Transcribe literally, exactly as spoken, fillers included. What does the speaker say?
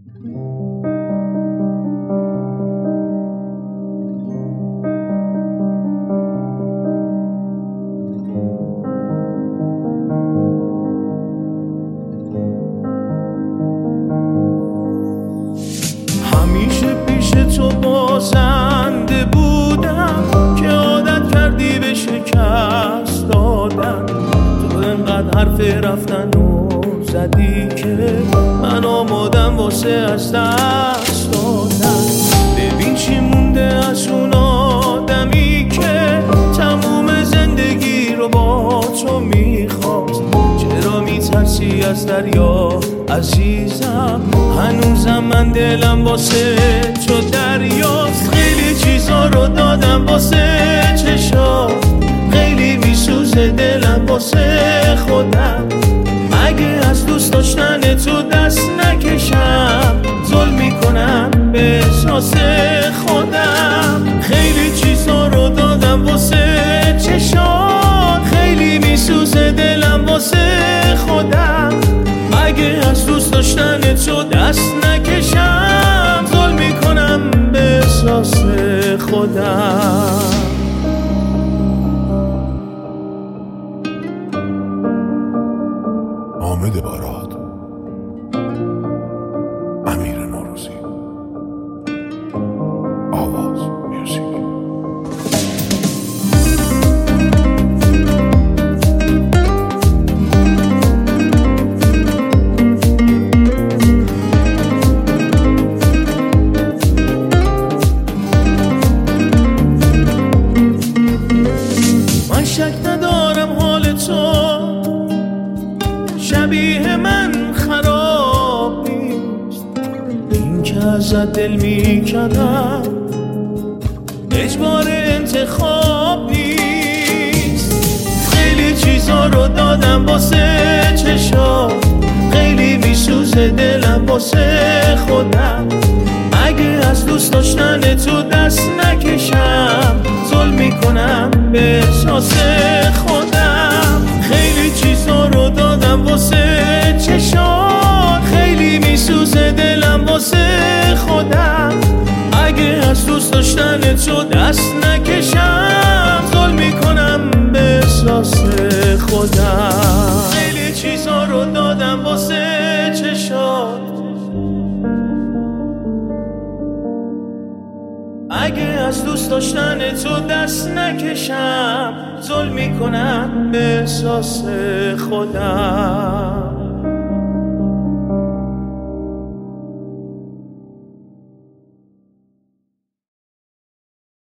همیشه پیش تو بازنده بودم که عادت کردی به شکست دادن. تو انقدر حرف رفتن و زدی که من آمادم واسه از دست دادن. ببین چی مونده از اون آدمی که تموم زندگی رو با تو میخواست. چرا میترسی از دریا عزیزم؟ هنوزم من دلم واسه تو دریاست. خیلی چیزا رو دادم واسه چشات، خیلی میسوزه دلم واسه خودم. اگه از دوست داشتن تو دست نکشم، ظلم میکنم به احساس خودم. خیلی چیزا رو دادم واسه چشات، خیلی میسوزه دلم واسه خودم. اگه از دوست داشتن تو دست نکشم، ظلم میکنم به احساس خودم. حامد باراد، امیر نوروزی، آواز میوزیک. من شک ندارم حال تو شبیه من خراب نیست. این که ازت دل میکردم اجبار انتخاب نیست. خیلی چیزا رو دادم واسه چشات، خیلی میسوزه دلم واسه خودم. اگه از دوست داشتن تو دست نکشم، ظلم میکنم به احساس خودم. خیلی چیزا رو دادم واسه چشات، خیلی میسوزه دلم واسه خودم. اگه از دوست داشتن تو دست نکشم، ظلم میکنم به احساس خودم. خیلی چیزا رو دادم واسه چشات، اگه از دوست داشتن تو دست نکشم، ظلم میکنم به احساس خودم.